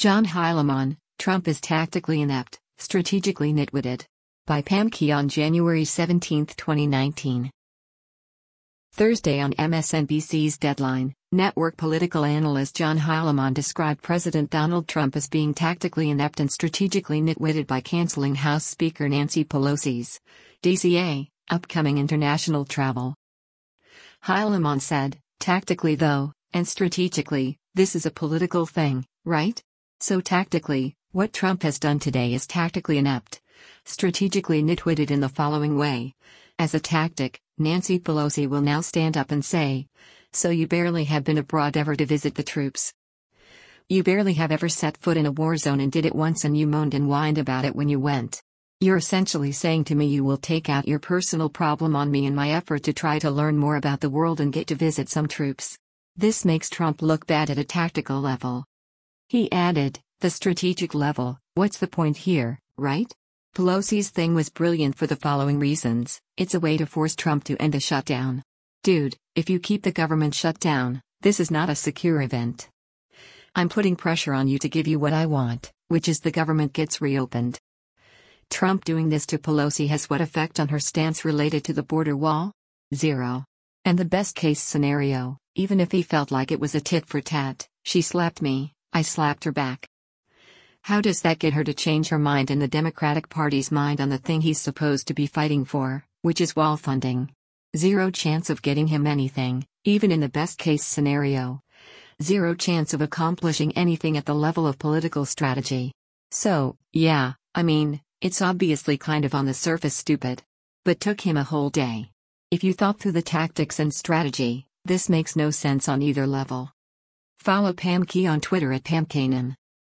John Heilemann, Trump is tactically inept, strategically nitwitted. By Pam Key on January 17, 2019. Thursday on MSNBC's Deadline, network political analyst John Heilemann described President Donald Trump as being tactically inept and strategically nitwitted by canceling House Speaker Nancy Pelosi's DCA upcoming international travel. Heilemann said, "Tactically though, and strategically, this is a political thing, right? So tactically, what Trump has done today is tactically inept, strategically nitwitted in the following way. As a tactic, Nancy Pelosi will now stand up and say, 'So you barely have been abroad ever to visit the troops. You barely have ever set foot in a war zone and did it once and you moaned and whined about it when you went. You're essentially saying to me you will take out your personal problem on me in my effort to try to learn more about the world and get to visit some troops.' This makes Trump look bad at a tactical level." He added, "The strategic level, what's the point here, right? Pelosi's thing was brilliant for the following reasons. It's a way to force Trump to end the shutdown. Dude, if you keep the government shut down, this is not a secure event. I'm putting pressure on you to give you what I want, which is the government gets reopened." Trump doing this to Pelosi has what effect on her stance related to the border wall? Zero. And the best case scenario, even if he felt like it was a tit for tat, she slapped me, I slapped her back. How does that get her to change her mind and the Democratic Party's mind on the thing he's supposed to be fighting for, which is wall funding? Zero chance of getting him anything, even in the best case scenario. Zero chance of accomplishing anything at the level of political strategy. So, yeah, I mean, it's obviously kind of on the surface stupid. But took him a whole day. If you thought through the tactics and strategy, this makes no sense on either level. Follow Pam Key on Twitter at PamKanem.